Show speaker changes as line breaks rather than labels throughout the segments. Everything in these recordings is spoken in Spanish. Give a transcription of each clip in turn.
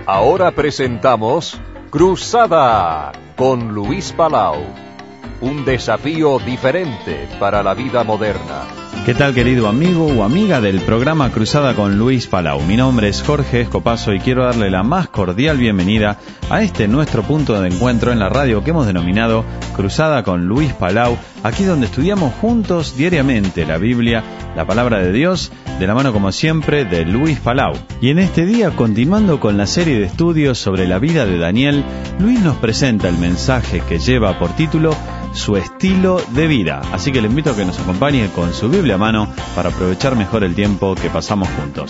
Ahora presentamos Cruzada con Luis Palau. Un desafío diferente para la vida moderna.
¿Qué tal, querido amigo o amiga del programa Cruzada con Luis Palau? Mi nombre es Jorge Escopazo y quiero darle la más cordial bienvenida a este nuestro punto de encuentro en la radio que hemos denominado Cruzada con Luis Palau, aquí donde estudiamos juntos diariamente la Biblia, la Palabra de Dios, de la mano como siempre de Luis Palau. Y en este día, continuando con la serie de estudios sobre la vida de Daniel, Luis nos presenta el mensaje que lleva por título Su estilo de vida. Así que le invito a que nos acompañe con su Biblia a mano para aprovechar mejor el tiempo que pasamos juntos.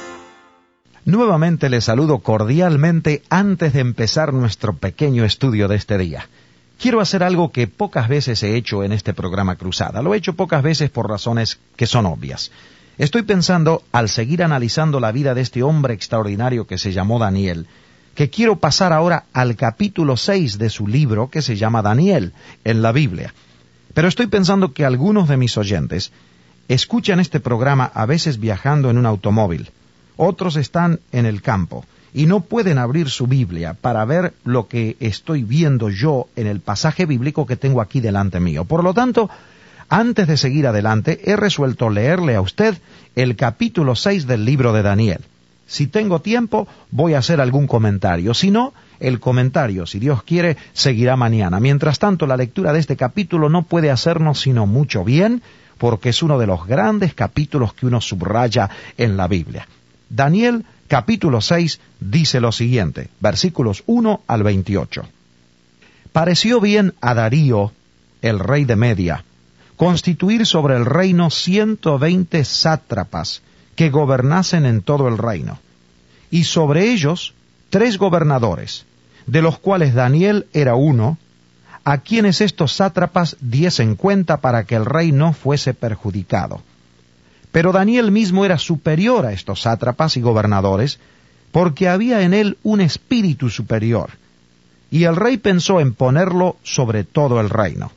Nuevamente les saludo cordialmente antes de empezar nuestro pequeño estudio de este día. Quiero hacer algo que pocas veces he hecho en este programa Cruzada. Lo he hecho pocas veces por razones que son obvias. Estoy pensando, al seguir analizando la vida de este hombre extraordinario que se llamó Daniel, que quiero pasar ahora al capítulo 6 de su libro que se llama Daniel en la Biblia. Pero estoy pensando que algunos de mis oyentes escuchan este programa a veces viajando en un automóvil. Otros están en el campo y no pueden abrir su Biblia para ver lo que estoy viendo yo en el pasaje bíblico que tengo aquí delante mío. Por lo tanto, antes de seguir adelante, he resuelto leerle a usted el capítulo 6 del libro de Daniel. Si tengo tiempo, voy a hacer algún comentario. Si no, el comentario, si Dios quiere, seguirá mañana. Mientras tanto, la lectura de este capítulo no puede hacernos sino mucho bien, porque es uno de los grandes capítulos que uno subraya en la Biblia. Daniel, capítulo 6, dice lo siguiente, versículos 1 al 28. Pareció bien a Darío, el rey de Media, constituir sobre el reino 120 sátrapas, que gobernasen en todo el reino, y sobre ellos 3 gobernadores, de los cuales Daniel era uno, a quienes estos sátrapas diesen cuenta para que el rey no fuese perjudicado. Pero Daniel mismo era superior a estos sátrapas y gobernadores, porque había en él un espíritu superior, y el rey pensó en ponerlo sobre todo el reino.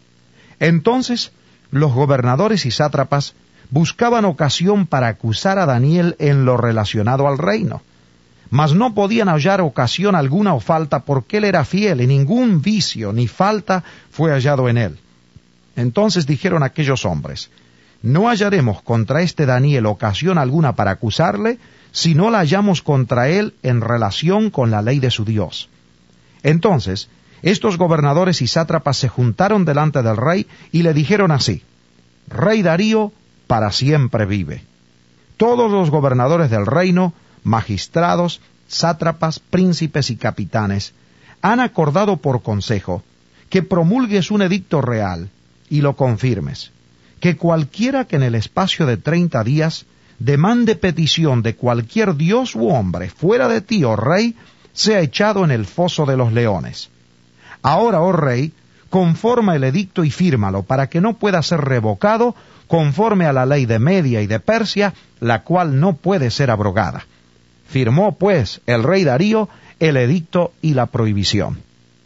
Entonces los gobernadores y sátrapas buscaban ocasión para acusar a Daniel en lo relacionado al reino, mas no podían hallar ocasión alguna o falta, porque él era fiel y ningún vicio ni falta fue hallado en él. Entonces dijeron aquellos hombres: no hallaremos contra este Daniel ocasión alguna para acusarle, si no la hallamos contra él en relación con la ley de su Dios. Entonces estos gobernadores y sátrapas se juntaron delante del rey y le dijeron así: Rey Darío, para siempre vive. Todos los gobernadores del reino, magistrados, sátrapas, príncipes y capitanes, han acordado por consejo que promulgues un edicto real y lo confirmes, que cualquiera que en el espacio de 30 días demande petición de cualquier dios u hombre fuera de ti, oh rey, sea echado en el foso de los leones. Ahora, oh rey, conforma el edicto y fírmalo, para que no pueda ser revocado conforme a la ley de Media y de Persia, la cual no puede ser abrogada. Firmó, pues, el rey Darío el edicto y la prohibición.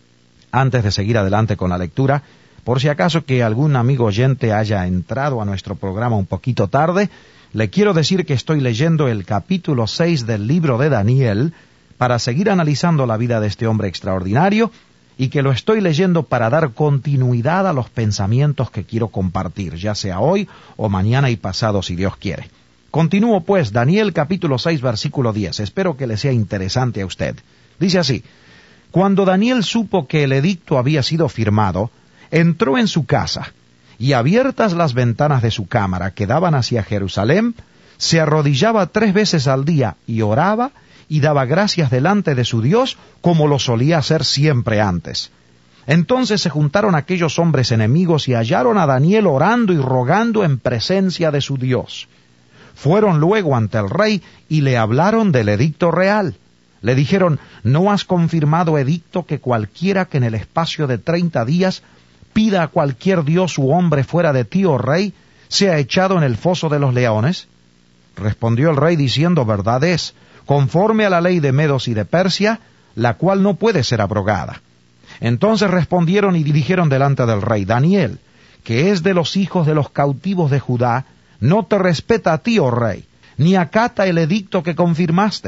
Antes de seguir adelante con la lectura, por si acaso que algún amigo oyente haya entrado a nuestro programa un poquito tarde, le quiero decir que estoy leyendo el capítulo 6 del libro de Daniel para seguir analizando la vida de este hombre extraordinario, y que lo estoy leyendo para dar continuidad a los pensamientos que quiero compartir, ya sea hoy o mañana y pasado, si Dios quiere. Continúo pues, Daniel capítulo 6, versículo 10. Espero que le sea interesante a usted. Dice así: Cuando Daniel supo que el edicto había sido firmado, entró en su casa, y abiertas las ventanas de su cámara que daban hacia Jerusalén, se arrodillaba 3 veces al día y oraba, y daba gracias delante de su Dios, como lo solía hacer siempre antes. Entonces se juntaron aquellos hombres enemigos y hallaron a Daniel orando y rogando en presencia de su Dios. Fueron luego ante el rey y le hablaron del edicto real. Le dijeron: ¿no has confirmado edicto que cualquiera que en el espacio de 30 días pida a cualquier dios u hombre fuera de ti, oh rey, sea echado en el foso de los leones? Respondió el rey diciendo: verdad es, conforme a la ley de Medos y de Persia, la cual no puede ser abrogada. Entonces respondieron y dijeron delante del rey: Daniel, que es de los hijos de los cautivos de Judá, no te respeta a ti, oh rey, ni acata el edicto que confirmaste,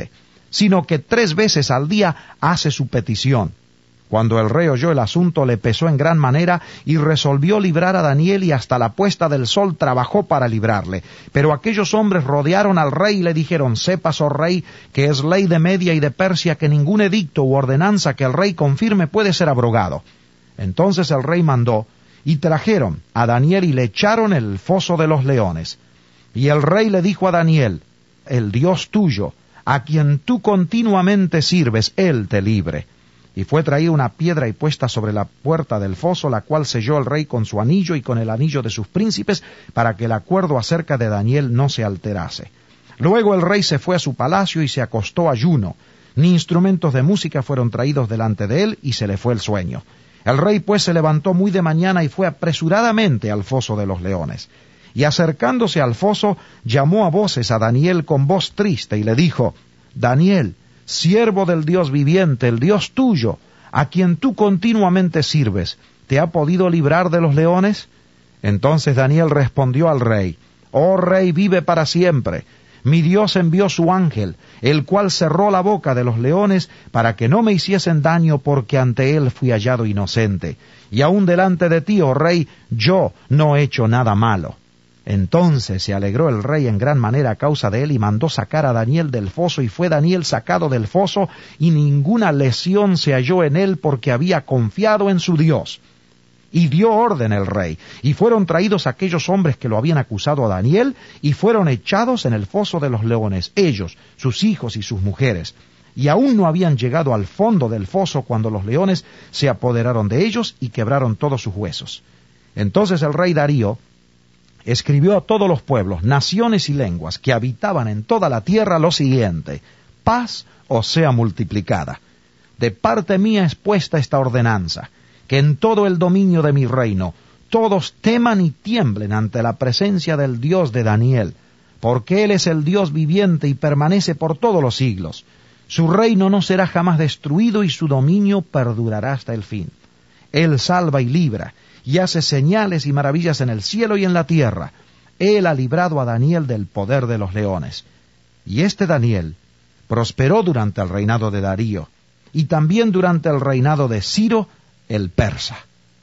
sino que 3 veces al día hace su petición. Cuando el rey oyó el asunto, le pesó en gran manera y resolvió librar a Daniel, y hasta la puesta del sol trabajó para librarle. Pero aquellos hombres rodearon al rey y le dijeron: sepas, oh rey, que es ley de Media y de Persia que ningún edicto u ordenanza que el rey confirme puede ser abrogado. Entonces el rey mandó, y trajeron a Daniel y le echaron en el foso de los leones. Y el rey le dijo a Daniel: el Dios tuyo, a quien tú continuamente sirves, él te libre. Y fue traída una piedra y puesta sobre la puerta del foso, la cual selló el rey con su anillo y con el anillo de sus príncipes, para que el acuerdo acerca de Daniel no se alterase. Luego el rey se fue a su palacio y se acostó ayuno. Ni instrumentos de música fueron traídos delante de él, y se le fue el sueño. El rey pues se levantó muy de mañana y fue apresuradamente al foso de los leones. Y acercándose al foso, llamó a voces a Daniel con voz triste y le dijo: Daniel, siervo del Dios viviente, el Dios tuyo, a quien tú continuamente sirves, ¿te ha podido librar de los leones? Entonces Daniel respondió al rey: Oh rey, vive para siempre. Mi Dios envió su ángel, el cual cerró la boca de los leones para que no me hiciesen daño, porque ante él fui hallado inocente. Y aún delante de ti, oh rey, yo no he hecho nada malo. Entonces se alegró el rey en gran manera a causa de él, y mandó sacar a Daniel del foso, y fue Daniel sacado del foso, y ninguna lesión se halló en él, porque había confiado en su Dios. Y dio orden el rey, y fueron traídos aquellos hombres que lo habían acusado a Daniel, y fueron echados en el foso de los leones, ellos, sus hijos y sus mujeres. Y aún no habían llegado al fondo del foso cuando los leones se apoderaron de ellos y quebraron todos sus huesos. Entonces el rey Darío escribió a todos los pueblos, naciones y lenguas que habitaban en toda la tierra lo siguiente: paz os sea multiplicada. De parte mía es puesta esta ordenanza, que en todo el dominio de mi reino todos teman y tiemblen ante la presencia del Dios de Daniel, porque él es el Dios viviente y permanece por todos los siglos. Su reino no será jamás destruido y su dominio perdurará hasta el fin. Él salva y libra, y hace señales y maravillas en el cielo y en la tierra. Él ha librado a Daniel del poder de los leones. Y este Daniel prosperó durante el reinado de Darío, y también durante el reinado de Ciro el persa.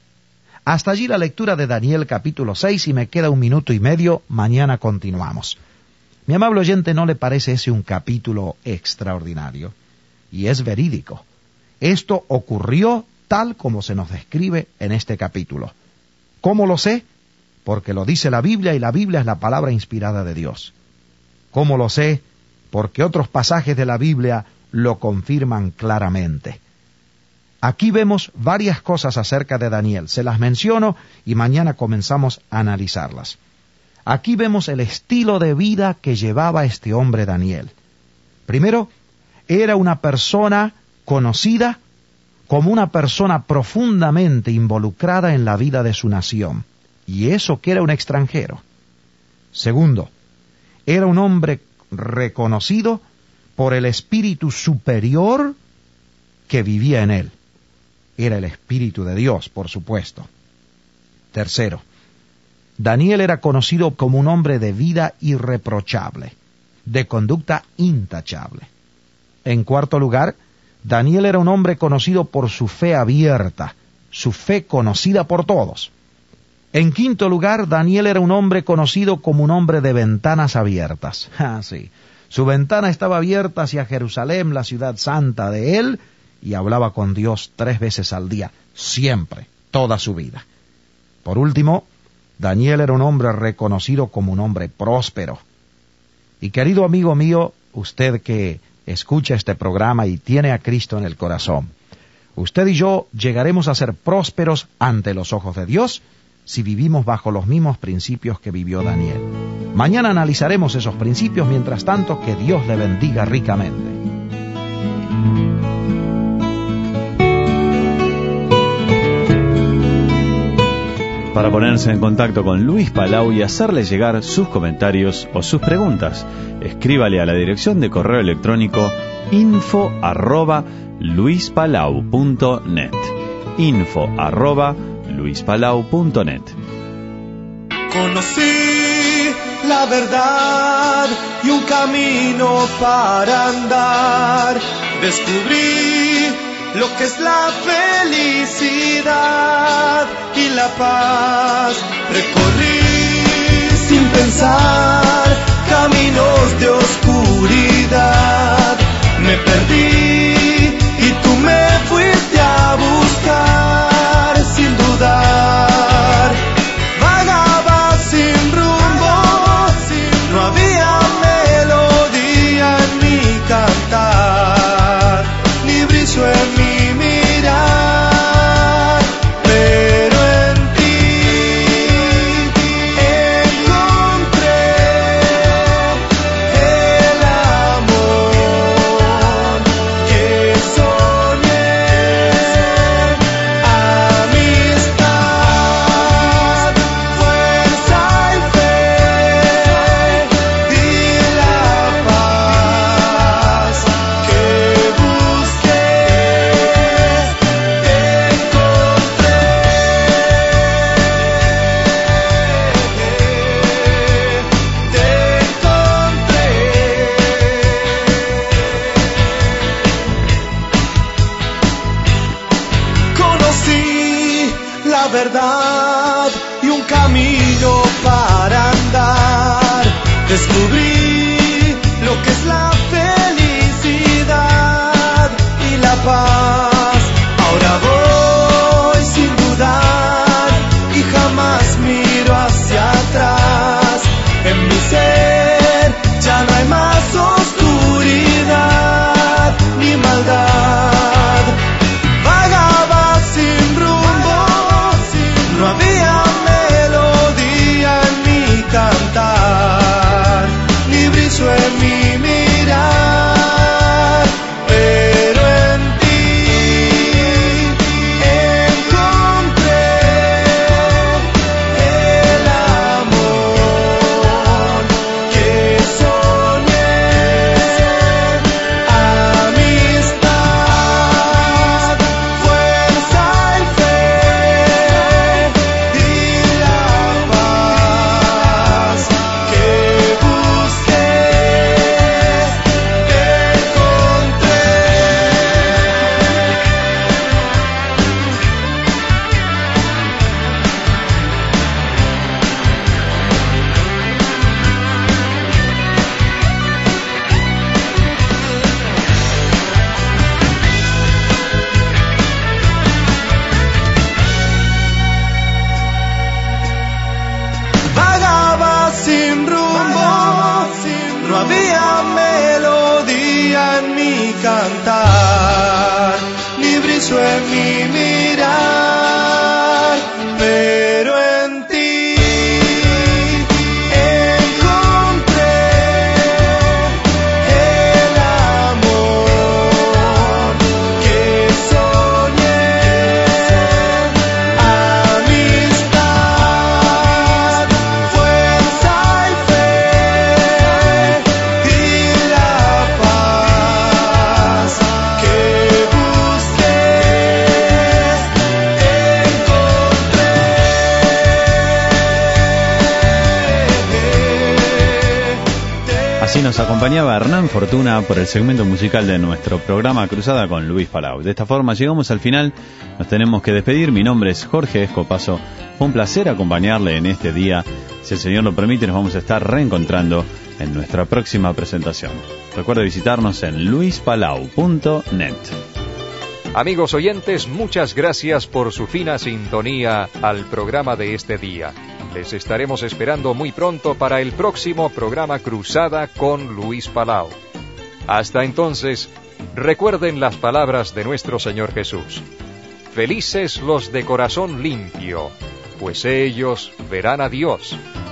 Hasta allí la lectura de Daniel capítulo 6, y me queda 1 minuto y medio. Mañana continuamos. Mi amable oyente, ¿no le parece ese un capítulo extraordinario? Y es verídico. Esto ocurrió tal como se nos describe en este capítulo. ¿Cómo lo sé? Porque lo dice la Biblia, y la Biblia es la palabra inspirada de Dios. ¿Cómo lo sé? Porque otros pasajes de la Biblia lo confirman claramente. Aquí vemos varias cosas acerca de Daniel. Se las menciono y mañana comenzamos a analizarlas. Aquí vemos el estilo de vida que llevaba este hombre Daniel. Primero, era una persona conocida como una persona profundamente involucrada en la vida de su nación, y eso que era un extranjero. Segundo, era un hombre reconocido por el espíritu superior que vivía en él. Era el Espíritu de Dios, por supuesto. Tercero, Daniel era conocido como un hombre de vida irreprochable, de conducta intachable. En cuarto lugar, Daniel era un hombre conocido por su fe abierta, su fe conocida por todos. En quinto lugar, Daniel era un hombre conocido como un hombre de ventanas abiertas. Sí. Su ventana estaba abierta hacia Jerusalén, la ciudad santa de él, y hablaba con Dios 3 veces al día, siempre, toda su vida. Por último, Daniel era un hombre reconocido como un hombre próspero. Y querido amigo mío, usted que escucha este programa y tiene a Cristo en el corazón, usted y yo llegaremos a ser prósperos ante los ojos de Dios si vivimos bajo los mismos principios que vivió Daniel. Mañana analizaremos esos principios. Mientras tanto, que Dios le bendiga ricamente.
Para ponerse en contacto con Luis Palau y hacerle llegar sus comentarios o sus preguntas, escríbale a la dirección de correo electrónico info@luispalau.net. info@luispalau.net.
Conocí la verdad y un camino para andar. Descubrí lo que es la felicidad y la paz. Recorrí sin pensar caminos de oscuridad. Me perdí y tú me fuiste a buscar sin dudar. Vagaba sin rumbo, no había melodía en mi cantar, ni brillo en mi mirar, pero en ti encontré el amor que soñé, amistad, fuerza y fe, y la paz que busqué, conocí la verdad y un camino para andar. Descubrí lo que es la felicidad y la paz. Ahora voy sin dudar y jamás miro hacia atrás. En mi ser ya no hay más oscuridad ni maldad. Vagaba sin rumbo, no había melodía en mi cantar, ni brillo en mi mirar, pero en ti encontré el amor que soñé, amistad, fuerza y fe, y la paz que busqué, vagaba sin rumbo, no había melodía en mi cantar, ni brillo en mi mirar, pero en ti encontré el amor que soñé, amistad, fuerza y fe, y la paz que busqué, encontré.
Así nos acompañaba Hernán Fortuna por el segmento musical de nuestro programa Cruzada con Luis Palau. De esta forma llegamos al final, nos tenemos que despedir. Mi nombre es Jorge Escopazo, fue un placer acompañarle en este día. Si el Señor lo permite, nos vamos a estar reencontrando en nuestra próxima presentación. Recuerde visitarnos en luispalau.net.
Amigos oyentes, muchas gracias por su fina sintonía al programa de este día. Les estaremos esperando muy pronto para el próximo programa Cruzada con Luis Palau. Hasta entonces, recuerden las palabras de nuestro Señor Jesús. Felices los de corazón limpio, pues ellos verán a Dios.